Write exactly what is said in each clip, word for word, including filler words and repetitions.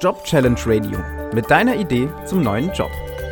Job Challenge Radio mit deiner Idee zum neuen Job.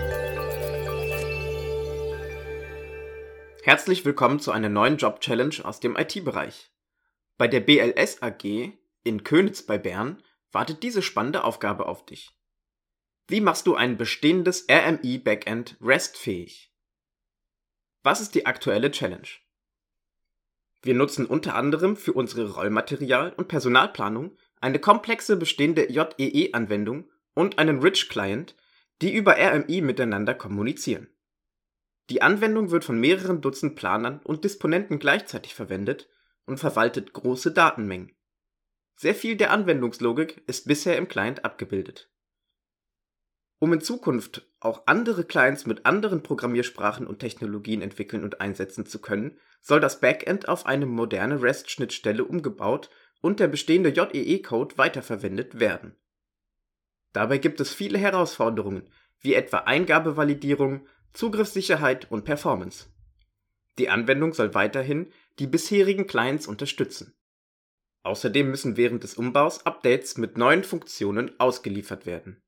Herzlich willkommen zu einer neuen Job Challenge aus dem I T-Bereich. Bei der B L S A G in Könitz bei Bern wartet diese spannende Aufgabe auf dich. Wie machst du ein bestehendes R M I-Backend REST-fähig? Was ist die aktuelle Challenge? Wir nutzen unter anderem für unsere Rollmaterial- und Personalplanung eine komplexe bestehende J E E-Anwendung und einen Rich-Client, die über R M I miteinander kommunizieren. Die Anwendung wird von mehreren Dutzend Planern und Disponenten gleichzeitig verwendet und verwaltet große Datenmengen. Sehr viel der Anwendungslogik ist bisher im Client abgebildet. Um in Zukunft auch andere Clients mit anderen Programmiersprachen und Technologien entwickeln und einsetzen zu können, soll das Backend auf eine moderne REST-Schnittstelle umgebaut und der bestehende J E E-Code weiterverwendet werden. Dabei gibt es viele Herausforderungen, wie etwa Eingabevalidierung, Zugriffssicherheit und Performance. Die Anwendung soll weiterhin die bisherigen Clients unterstützen. Außerdem müssen während des Umbaus Updates mit neuen Funktionen ausgeliefert werden.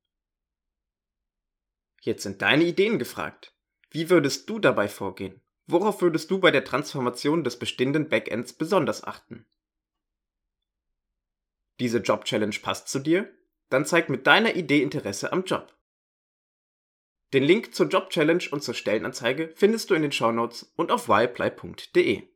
Jetzt sind deine Ideen gefragt. Wie würdest du dabei vorgehen? Worauf würdest du bei der Transformation des bestehenden Backends besonders achten? Diese Job-Challenge passt zu dir? Dann zeig mit deiner Idee Interesse am Job. Den Link zur Job-Challenge und zur Stellenanzeige findest du in den Shownotes und auf y apply punkt de.